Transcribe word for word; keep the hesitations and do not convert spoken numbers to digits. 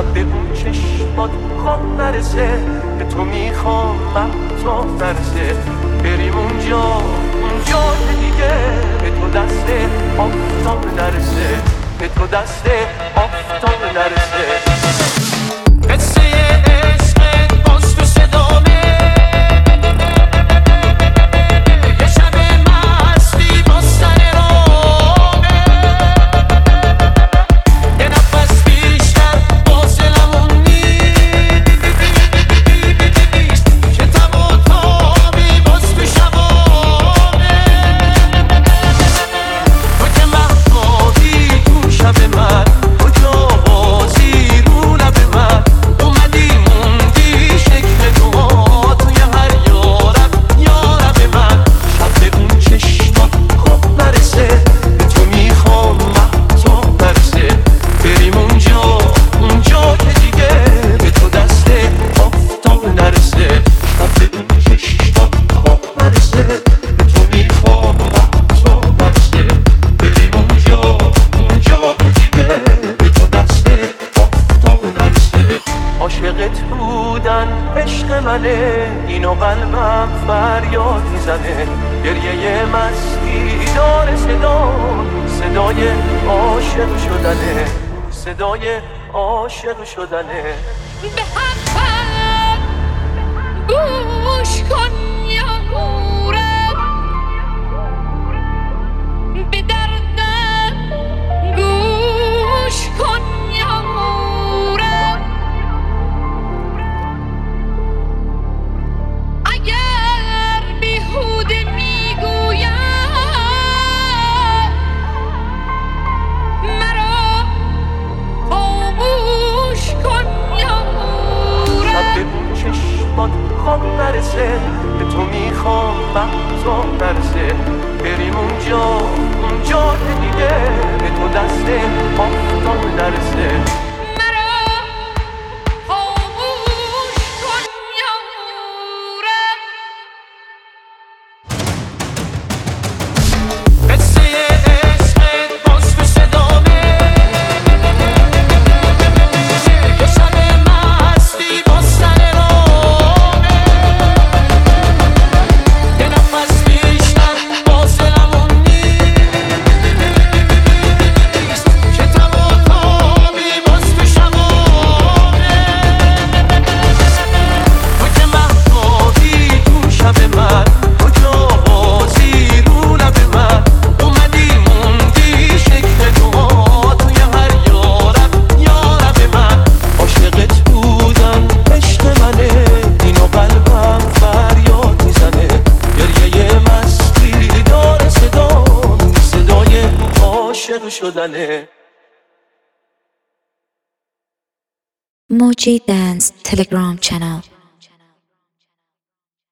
شب به اون چشمات خواب نرسه، به تو میخوام مهتاب نرسه، بریم اونجا اونجا که دیگه به تو دست آفتاب نرسه، به تو دست آفتاب نرسه. قصه عشق باز تو صدامه، یه شب مستی با سر رامه، یه نفس بیشتر فاصلمون نیست، که تب و تابی باز تو شبامه، تو که محبابی تو شب من، کجا بازی رو لب من، اومدی موندی شکل دعا توی هر یارب یارب من، شب به اون چشمات خواب نرسه، به تو میخوام مهتاب نرسه، بریم اونجا اونجا که دیگه به تو دست آفتاب نرسه، شب به اون چشمات خواب نرسه، به تو میخوام مهتاب نرسه، بریم اونجا اونجا که دیگه به تو دست آفتاب نرسه. عاشقت بودن عشق منه، اینو قلبم فریاد میزنه، گریه مستی داره صدا، صدای عاشق شدنه، صدای عاشق شدنه. به حرفم گوش کن یارم، به دردم گوش کن یارم، اگر بیهوده میگویم مرا خاموش کن یارم. شب به اون چشمات خواب نرسه، به تو میخوام مهتاب نرسه، بریم اونجا اونجا که دیگه به تو دست آفتاب نرسه. مرا خاموش کن یارم. قصه عشق باز تو صدامه، یه شب مستی با سر رامه، یه نفس بیشتر فاصلمون نیست، که تب و تابی باز تو شبامه، تو که محبابی تو شب من، کجا بازی رو لب من، اومدی موندی شکل دعا توی هر یارب یارب من، عاشقت بودم عشق منه، اینو قلبم فریاد میزنه، گریه مستی داره صدا، صدای عاشق شدنه. Moji Dance Telegram channel